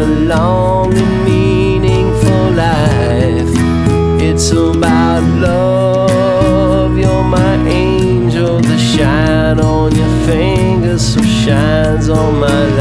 long and meaningful life. It's about love. You're my angel. The shine on your fingers so shines on my life.